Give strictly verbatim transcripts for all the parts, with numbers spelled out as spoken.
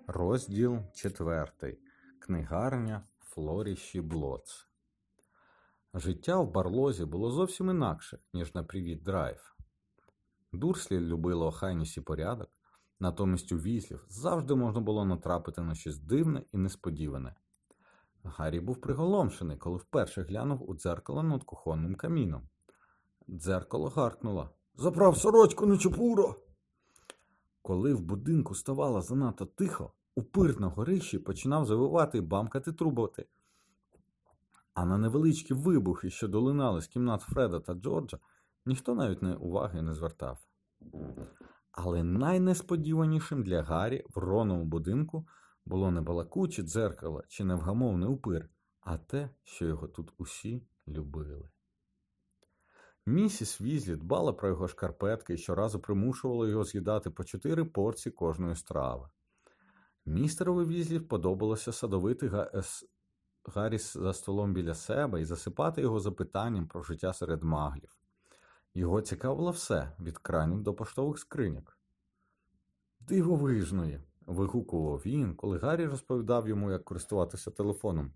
Розділ четвертий. Книгарня Флоріші Блоц. Життя в Барлозі було зовсім інакше, ніж на Привіт Драйв. Дурслі любили охайність і порядок, натомість у Візлів завжди можна було натрапити на щось дивне і несподіване. Гаррі був приголомшений, коли вперше глянув у дзеркало над кухонним каміном. Дзеркало гаркнуло: «Заправ сорочку, нечепуро!» Коли в будинку ставало занадто тихо, упир на горищі починав завивати і бамкати труботи. А на невеличкі вибухи, що долинали з кімнат Фреда та Джорджа, ніхто навіть не уваги не звертав. Але найнесподіванішим для Гаррі в Роновому будинку було не балакуче дзеркало чи невгамовний упир, а те, що його тут усі любили. Місіс Візлі дбала про його шкарпетки і щоразу примушувала його з'їдати по чотири порції кожної страви. Містерові Візлі подобалося садовити Га... Гаррі за столом біля себе і засипати його запитанням про життя серед маглів. Його цікавило все, від кранів до поштових скриньок. «Дивовижної!» – вигукував він, коли Гаррі розповідав йому, як користуватися телефоном.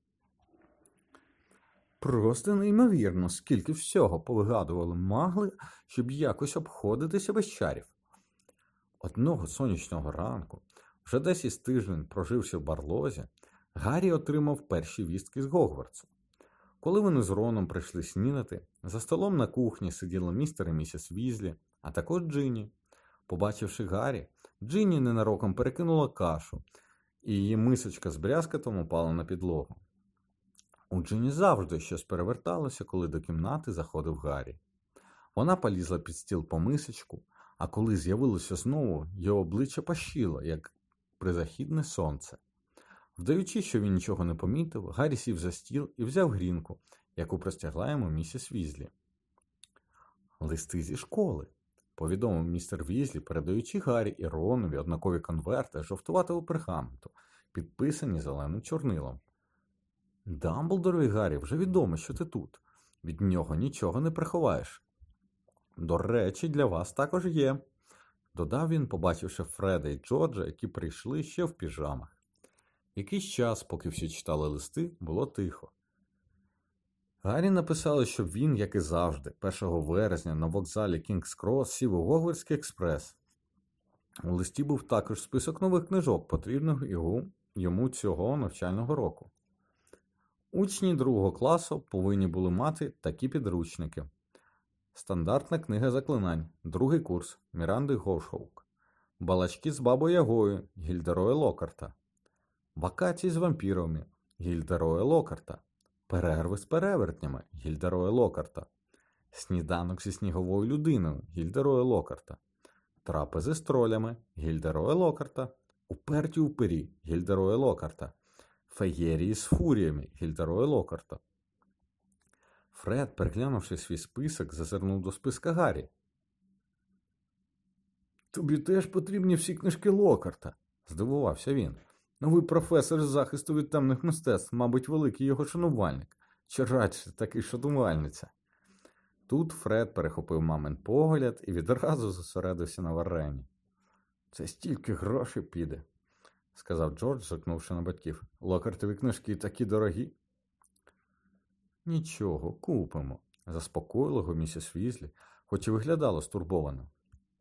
Просто неймовірно, скільки всього повигадували магли, щоб якось обходитися без чарів. Одного сонячного ранку, вже десь із тиждень проживши в Барлозі, Гаррі отримав перші вістки з Гогвартсу. Коли вони з Роном прийшли снідати, за столом на кухні сиділи містер і місіс Візлі, а також Джинні. Побачивши Гаррі, Джинні ненароком перекинула кашу, і її мисочка з брязкотом упала на підлогу. У Джинні завжди щось переверталося, коли до кімнати заходив Гаррі. Вона полізла під стіл по мисочку, а коли з'явилося знову, його обличчя пащило, як призахідне сонце. Вдаючи, що він нічого не помітив, Гаррі сів за стіл і взяв грінку, яку простягла йому місіс Візлі. «Листи зі школи», – повідомив містер Візлі, передаючи Гаррі і Ронові однакові конверти жовтуватого пергаменту, підписані зеленим чорнилом. «Дамблдорові, Гаррі, вже відомо, що ти тут. Від нього нічого не приховаєш. До речі, для вас також є», – додав він, побачивши Фреда і Джорджа, які прийшли ще в піжамах. Якийсь час, поки всі читали листи, було тихо. Гаррі написали, щоб він, як і завжди, першого вересня на вокзалі Кінгс-Крос сів у Гогвартський експрес. У листі був також список нових книжок, потрібних йому цього навчального року. Учні другого класу повинні були мати такі підручники. Стандартна книга заклинань, другий курс, Міранди Гоушоук. Балачки з бабою Ягою, Гільдероя Локарта. Вакації з вампірами, Гільдероя Локарта. Перерви з перевертнями, Гільдероя Локарта. Сніданок зі сніговою людиною, Гільдероя Локарта. Трапези з тролями, Гільдероя Локарта. Уперті упирі, Гільдероя Локарта. Феєрії з фуріями, Гільдероя Локарта. Фред, переглянувши свій список, зазирнув до списка Гаррі. «Тобі теж потрібні всі книжки Локарта», – здивувався він. «Новий професор з захисту від темних мистецтв, мабуть, великий його шанувальник. Чи радше такий шанувальниця?» Тут Фред перехопив мамин погляд і відразу зосередився на варені. «Це стільки грошей піде», – сказав Джордж, зиркнувши на батьків. «Локартові книжки такі дорогі». «Нічого, купимо», – заспокоїла його місіс Візлі, хоч і виглядала стурбовано.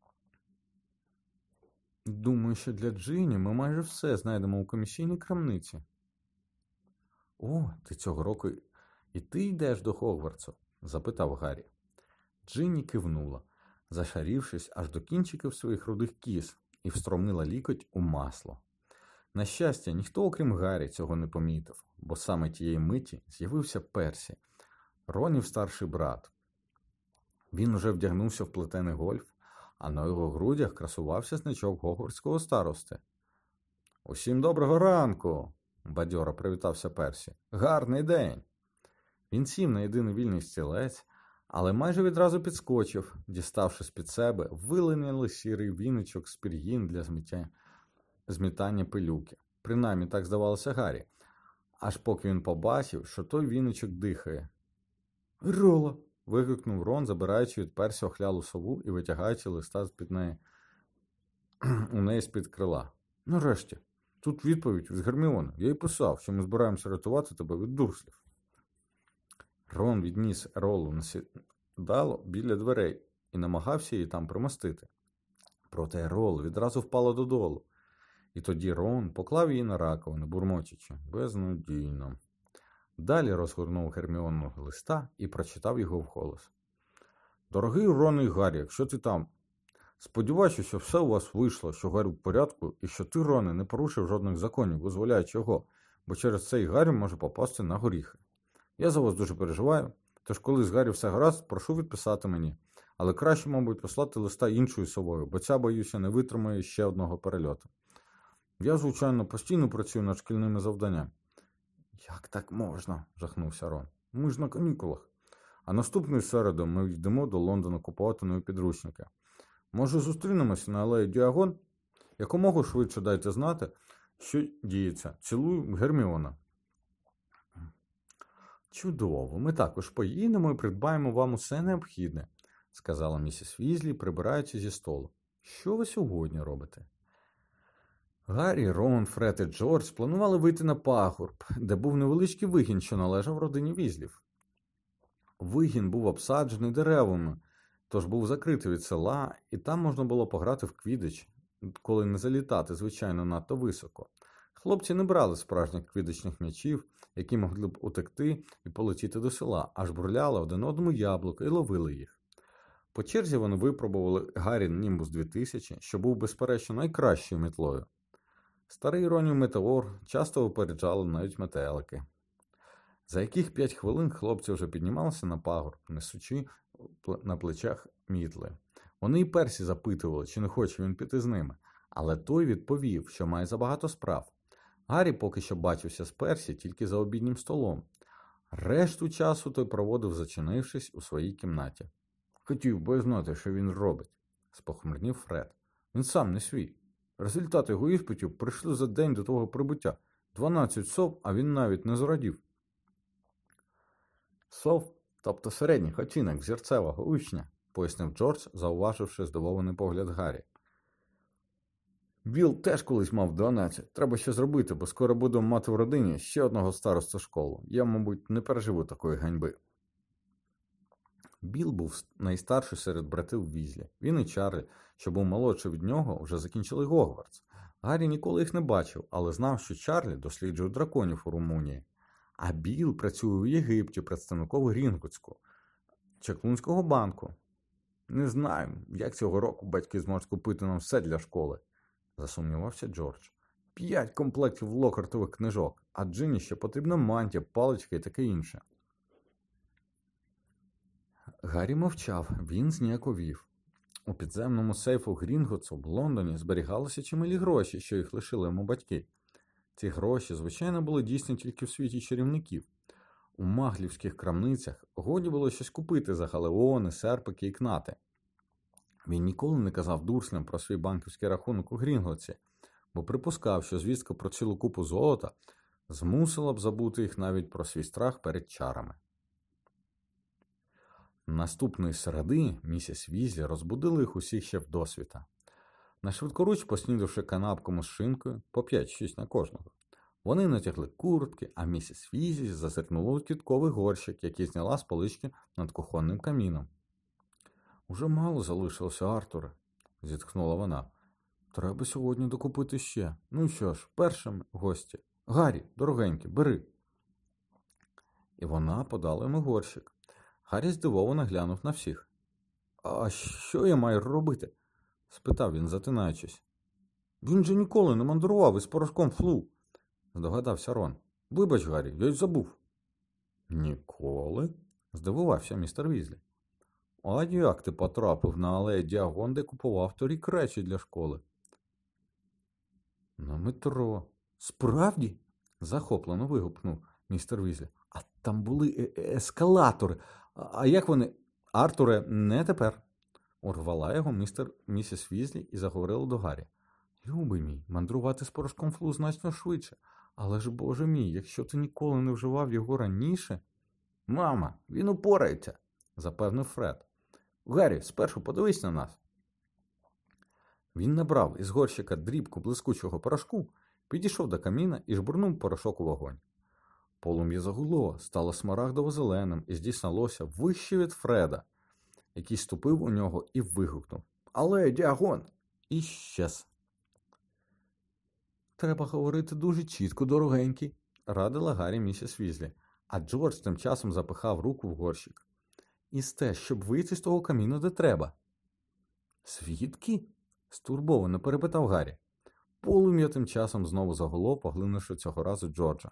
«Думаю, що для Джинні ми майже все знайдемо у комісійній крамниці». «О, ти цього року і ти йдеш до Хогвартсу?» – запитав Гаррі. Джинні кивнула, зашарівшись аж до кінчиків своїх рудих кіз, і встромила лікоть у масло. На щастя, ніхто, окрім Гаррі, цього не помітив, бо саме тієї миті з'явився Персі, Ронів старший брат. Він уже вдягнувся в плетений гольф, а на його грудях красувався значок гогвартського старости. «Усім доброго ранку!» – бадьоро привітався Персі. «Гарний день!» Він сів на єдиний вільний стілець, але майже відразу підскочив, діставши з-під себе вилинялий сірий віничок з пір'їн для зміття... змітання пилюки. Принаймні так здавалося Гаррі, аж поки він побачив, що той віничок дихає. «Рола!» – вигукнув Рон, забираючи від Персі охлялу сову і витягаючи листа з-під неї у неї з-під крила. «Нарешті!» Тут відповідь від Герміони. Я їй писав, що ми збираємося рятувати тебе від дурслів. Рон відніс Еролу на сідало біля дверей і намагався її там примостити. Проте Ерол відразу впала додолу. І тоді Рон поклав її на раковину, бурмочучи. Безнадійно. Далі розгорнув Герміону листа і прочитав його вголос. Дорогий Рон і Гаррі, якщо ти там, сподіваюся, що все у вас вийшло, що Гаррі в порядку, і що ти, Роне, не порушив жодних законів, визволяючи його, бо через це і Гаррі може попасти на горіхи. Я за вас дуже переживаю, тож коли з Гаррі все гаразд, прошу відписати мені. Але краще, мабуть, послати листа іншою совою, бо ця, боюся, не витримає ще одного перельоту. Я, звичайно, постійно працюю над шкільними завданнями. Як так можна? Жахнувся Рон. Ми ж на канікулах. А наступної середи ми йдемо до Лондона купувати нові підручники. Може, зустрінемося на алеї Діагон? Якомога швидше дайте знати, що діється. Цілую, Герміона. Чудово, ми також поїдемо і придбаємо вам усе необхідне, сказала місіс Візлі, прибираючи зі столу. Що ви сьогодні робите? Гаррі, Рон, Фред і Джордж планували вийти на пагорб, де був невеличкий вигін, що належав родині Візлів. Вигін був обсаджений деревами, тож був закритий від села, і там можна було пограти в квідич, коли не залітати, звичайно, надто високо. Хлопці не брали справжніх квідичних м'ячів, які могли б утекти і полетіти до села, аж бурляли один одному яблука і ловили їх. По черзі вони випробували Гаррін Німбус дві тисячі, що був, безперечно, найкращою мітлою. Старий Ронів Метеор часто випереджали навіть метелики. За яких п'ять хвилин хлопці вже піднімалися на пагорб, несучи на плечах мітли. Вони й Персі запитували, чи не хоче він піти з ними, але той відповів, що має забагато справ. Гаррі поки що бачився з Персі тільки за обіднім столом. Решту часу той проводив, зачинившись у своїй кімнаті. Хотів би знати, що він робить, спохмурнів Фред. Він сам не свій. Результати його іспитів прийшли за день до того прибуття. Дванадцять сов, а він навіть не зрадів. Сов, тобто середніх оцінок взірцевого учня, пояснив Джордж, зауваживши здивований погляд Гаррі. Білл теж колись мав дванадцять. Треба ще зробити, бо скоро будемо мати в родині ще одного старосту школу. Я, мабуть, не переживу такої ганьби. Білл був найстарший серед братів Візлі. Він і Чарлі, що був молодший від нього, вже закінчили Гогвартс. Гаррі ніколи їх не бачив, але знав, що Чарлі досліджує драконів у Румунії. А Білл працює у Єгипті представником Грінготську, Чаклунського банку. Не знаю, як цього року батьки зможуть купити нам все для школи, засумнівався Джордж. П'ять комплектів локартових книжок, а Джині ще потрібна мантія, паличка і таке інше. Гаррі мовчав, він зніяковів. У підземному сейфу Грінготсу в Лондоні зберігалися чималі гроші, що їх лишили йому батьки. Ці гроші, звичайно, були дійсні тільки в світі чарівників. У маглівських крамницях годі було щось купити за галеони, серпики і кнати. Він ніколи не казав дурслям про свій банківський рахунок у Грінготсі, бо припускав, що звістка про цілу купу золота змусила б забути їх навіть про свій страх перед чарами. Наступної середи місіс Візлі розбудили їх усіх ще вдосвіта. Нашвидкоруч, поснідавши канапком з шинкою, по п'ять-шість на кожного, вони натягли куртки, а місіс Візлі зазирнула у квітковий горщик, який зняла з полички над кухонним каміном. «Уже мало залишилося, Артуре», – зітхнула вона. «Треба сьогодні докупити ще. Ну що ж, першим гості. Гаррі, дорогенький, бери». І вона подала йому горщик. Гаррі здивовано глянув на всіх. «А що я маю робити?» – спитав він, затинаючись. «Він же ніколи не мандрував із порошком Флу», – здогадався Рон. «Вибач, Гаррі, я й забув». «Ніколи?» – здивувався містер Візлі. «А як ти потрапив на алею Діагон, де купував торік речі для школи?» «На метро». «Справді?» – захоплено вигукнув містер Візлі. «А там були ескалатори. А як вони?» «Артуре, не тепер», – урвала його містер місіс Візлі і заговорила до Гаррі. «Любий мій, мандрувати з порошком Флу значно швидше. Але ж, боже мій, якщо ти ніколи не вживав його раніше...» «Мама, він упорається», – запевнив Фред. «Гаррі, спершу подивись на нас». Він набрав із горщика дрібку блискучого порошку Підійшов до каміна і жбурнув порошок у вогонь. Полум'я загуло, стало смарагдово-зеленим і здійснилося вище від Фреда, який ступив у нього і вигукнув: «Але, Діагон!» І щез. «Треба говорити дуже чітко, дорогенький», – радила Гаррі місіс Візлі, а Джордж тим часом запихав руку в горщик. «І те, щоб вийти з того каміну, де треба». «Звідки?» – стурбовано перепитав Гаррі. Полум'я тим часом знову загуло, поглинувши цього разу Джорджа.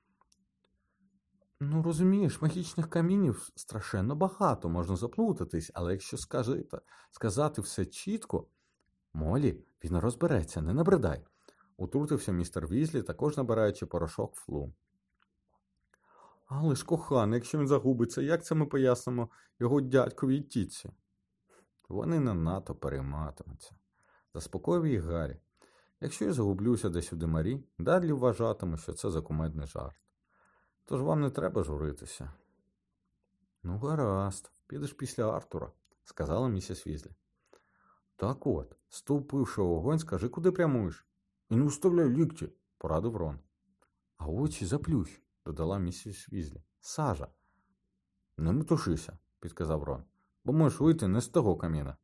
«Ну, розумієш, магічних камінів страшенно багато, можна заплутатись, але якщо скажете, сказати все чітко...» «Молі, він розбереться, не набридай», – утрутився містер Візлі, також набираючи порошок Флу. «Але ж, коханий, якщо він загубиться, як це ми пояснимо його дядькові й тітці?» «Вони не надто перейматимуться», – заспокоїв їх Гаррі. «Якщо я загублюся десь у димарі, Дадлі вважатиме, що це за кумедний жарт. Тож вам не треба журитися». «Ну, гаразд, підеш після Артура», – сказала місіс Візлі. «Так от, стовпивши вогонь, скажи, куди прямуєш?» «І не вставляй лікті», – порадив Рон. «А очі заплющ», – додала місіс Візлі. «Сажа». «Не метушися», – підказав Рон, – «бо можеш вийти не з того каміна».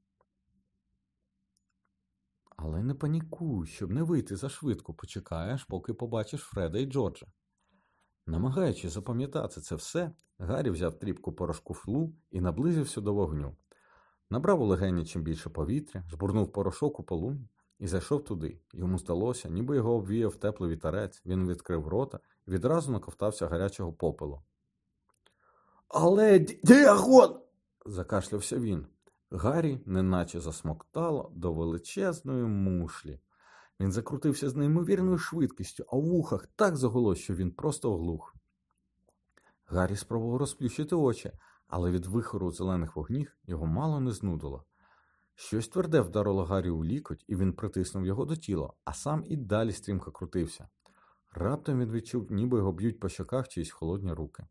«Але не панікуй, щоб не вийти зашвидко, почекаєш, поки побачиш Фреда і Джорджа». Намагаючись запам'ятати це все, Гаррі взяв тріпку порошку Флу і наблизився до вогню. Набрав у легені чим більше повітря, жбурнув порошок у полум'я і зайшов туди. Йому здалося, ніби його обвіяв теплий вітерець, він відкрив рота і відразу наковтався гарячого попелу. «Але, Діагон!» – закашлявся він. Гаррі неначе засмоктало до величезної мушлі. Він закрутився з неймовірною швидкістю, а в вухах так загуло, що він просто оглух. Гаррі спробував розплющити очі, але від вихору зелених вогнів його мало не знудило. Щось тверде вдарило Гаррі у лікоть, і він притиснув його до тіла, а сам і далі стрімко крутився. Раптом він відчув, ніби його б'ють по щоках чиїсь холодні руки.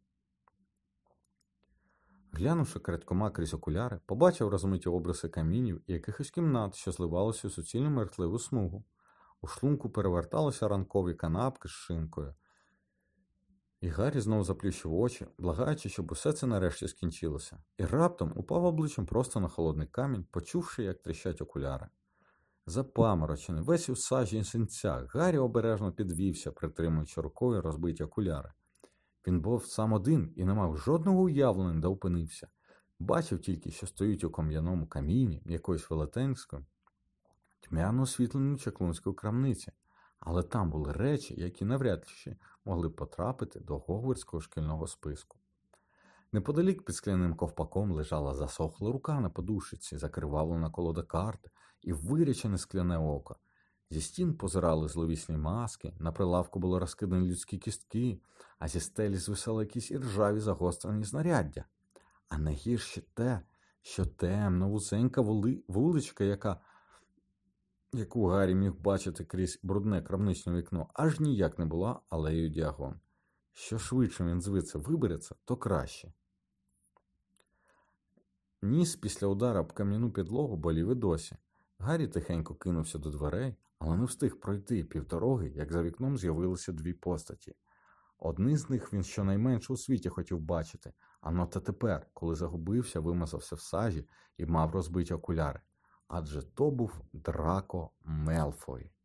Глянувши крадькома крізь окуляри, побачив розмиті обриси камінів і якихось кімнат, що зливалися у суцільну мертливу смугу. У шлунку переверталися ранкові канапки з шинкою. І Гаррі знову заплющив очі, благаючи, щоб усе це нарешті скінчилося. І раптом упав обличчям просто на холодний камінь, почувши, як тріщать окуляри. Запаморочений, весь у сажі і синцях, Гаррі обережно підвівся, притримуючи рукою розбиті окуляри. Він був сам один і не мав жодного уявлення, де опинився. Бачив тільки, що стоїть у кам'яному каміні якоїсь велетенської, тьмяно освітленої чаклунської крамниці, але там були речі, які навряд чи могли б потрапити до гогвартського шкільного списку. Неподалік під скляним ковпаком лежала засохла рука на подушиці, закривавлена колода карт і вирячене скляне око. Зі стін позирали зловісні маски, на прилавку були розкидані людські кістки, а зі стелі звисали якісь іржаві загострені знаряддя. А найгірше те, що темна, вузенька вуличка, яка, яку Гаррі міг бачити крізь брудне крамничне вікно, аж ніяк не була алеєю Діагон. Що швидше він звідси вибереться, то краще. Ніс після удара об кам'яну підлогу болів і досі. Гаррі тихенько кинувся до дверей, але не встиг пройти півдороги, як за вікном з'явилися дві постаті. Одні з них він щонайменше у світі хотів бачити, а надто тепер, коли загубився, вимазався в сажі і мав розбиті окуляри. Адже то був Драко Мелфой.